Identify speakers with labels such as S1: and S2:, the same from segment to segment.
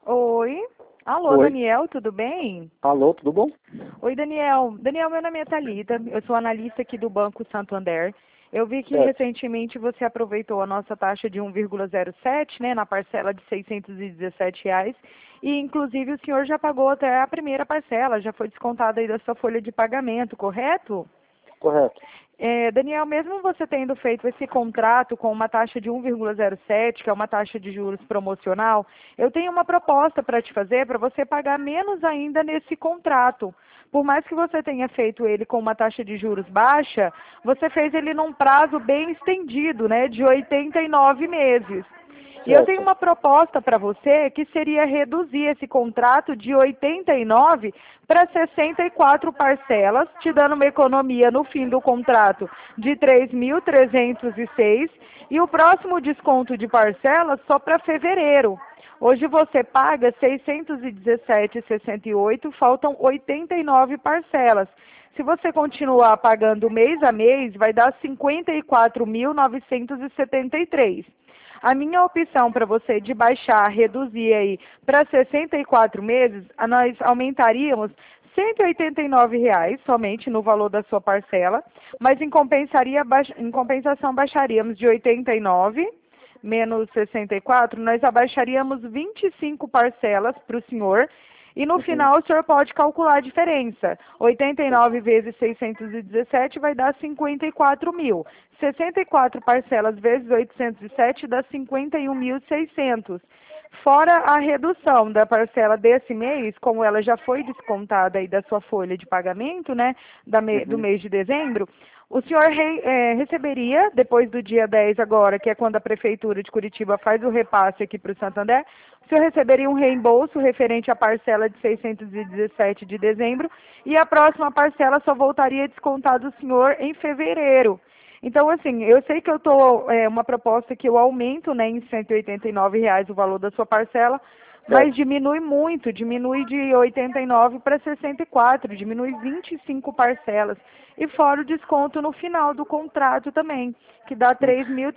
S1: Oi. Alô,
S2: Oi.
S1: Daniel, tudo bem?
S2: Alô, tudo bom?
S1: Oi, Daniel. Daniel, meu nome é Thalita, eu sou analista aqui do Banco Santander. Eu vi que
S2: Certo.
S1: recentemente você aproveitou a nossa taxa de 1,07, né, na parcela de R$ 617, e inclusive o senhor já pagou até a primeira parcela, já foi descontada aí da sua folha de pagamento, correto?
S2: Correto.
S1: Daniel, mesmo você tendo feito esse contrato com uma taxa de 1,07, que é uma taxa de juros promocional, eu tenho uma proposta para te fazer para você pagar menos ainda nesse contrato. Por mais que você tenha feito ele com uma taxa de juros baixa, você fez ele num prazo bem estendido, né, de 89 meses. E eu tenho
S2: Certo.
S1: uma proposta para você que seria reduzir esse contrato de 89 para 64 parcelas, te dando uma economia no fim do contrato de 3.306 e o próximo desconto de parcelas só para fevereiro. Hoje você paga 617,68, faltam 89 parcelas. Se você continuar pagando mês a mês, vai dar 54.973. A minha opção para você de baixar, reduzir aí para 64 meses, nós aumentaríamos R$ 189 somente no valor da sua parcela, mas em compensação baixaríamos de 89 menos 64, nós abaixaríamos 25 parcelas para o senhor e no
S2: Uhum.
S1: final o senhor pode calcular a diferença. 89 vezes 617 vai dar 54 mil. 64 parcelas vezes 807 dá 51.600. Fora a redução da parcela desse mês, como ela já foi descontada aí da sua folha de pagamento, né, do
S2: Uhum.
S1: mês de dezembro, o senhor receberia, depois do dia 10 agora, que é quando a Prefeitura de Curitiba faz o repasse aqui para o Santander, o senhor receberia um reembolso referente à parcela de 617 de dezembro e a próxima parcela só voltaria a descontar do senhor em fevereiro. Então, assim, eu sei que eu estou, uma proposta que eu aumento, né, em R$ 189 o valor da sua parcela, mas
S2: Certo.
S1: diminui muito, diminui de 89 para 64, diminui 25 parcelas. E fora o desconto no final do contrato também, que dá
S2: Hum.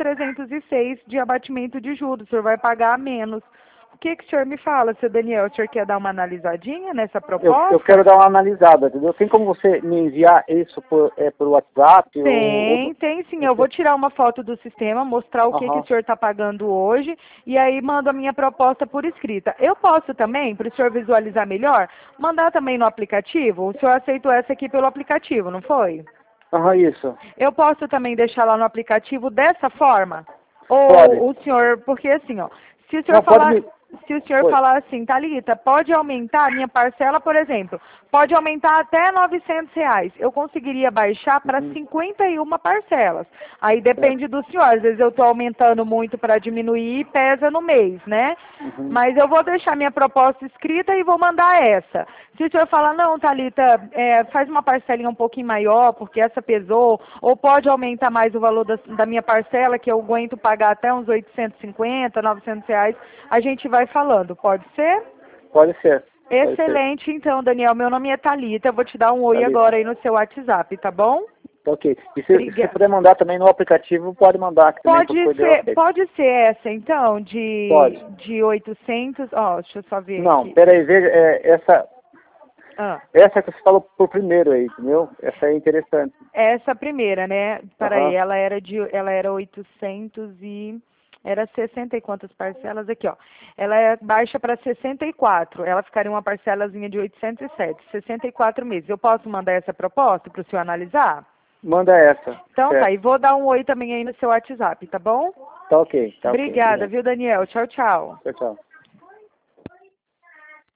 S1: 3.306 de abatimento de juros, o senhor vai pagar menos. O que o senhor me fala, seu Daniel? O senhor quer dar uma analisadinha nessa
S2: Eu quero
S1: proposta?
S2: dar uma analisada, entendeu? Tem como você me enviar isso por WhatsApp
S1: Tem sim. Eu vou tirar uma foto do sistema, mostrar o que o
S2: Aham.
S1: senhor está pagando hoje e aí mando a minha proposta por escrita. Eu posso também, para o senhor visualizar melhor, mandar também no aplicativo? O senhor aceitou essa aqui pelo aplicativo, não foi?
S2: Aham, isso.
S1: Eu posso também deixar lá no aplicativo dessa forma?
S2: Pode.
S1: Ou o senhor, porque assim, ó, se o senhor
S2: Não, pode
S1: falar,
S2: me...
S1: se o senhor
S2: Oi.
S1: falar assim, Thalita, pode aumentar a minha parcela, por exemplo, pode aumentar até R$ 900. Eu conseguiria baixar para
S2: Uhum.
S1: 51 parcelas. Aí depende
S2: Certo.
S1: do senhor. Às vezes eu estou aumentando muito para diminuir e pesa no mês, né?
S2: Uhum.
S1: Mas eu vou deixar minha proposta escrita e vou mandar essa. Se o senhor falar, não, Thalita, faz uma parcelinha um pouquinho maior, porque essa pesou, ou pode aumentar mais o valor da minha parcela, que eu aguento pagar até uns 850, R$ 900, a gente vai falando, pode ser?
S2: Pode ser. Pode ser.
S1: Excelente, então, Daniel, meu nome é Thalita, eu vou te dar um oi
S2: Ali.
S1: agora aí no seu WhatsApp, tá bom?
S2: Tá ok. E se
S1: Obrigada.
S2: puder mandar também no aplicativo, pode mandar, que também qualquer coisa eu aceito.
S1: Pode ser essa, então,
S2: Pode.
S1: de 800, ó, deixa eu só ver
S2: Não,
S1: aqui.
S2: peraí, veja,
S1: Ah.
S2: essa que você falou por primeiro aí, entendeu? Essa é interessante.
S1: Essa primeira, né? Peraí,
S2: Aham.
S1: ela era 800 e era 60 e quantas parcelas aqui, ó. Ela é baixa para 64. Ela ficaria uma parcelazinha de 807, 64 meses. Eu posso mandar essa proposta para o senhor analisar?
S2: Manda essa.
S1: Então tá,
S2: Certo.
S1: e vou dar um oi também aí no seu WhatsApp, tá bom?
S2: Tá ok, tá ok.
S1: Obrigada,
S2: Obrigado.
S1: viu, Daniel? Tchau, tchau.
S2: Tchau, tchau.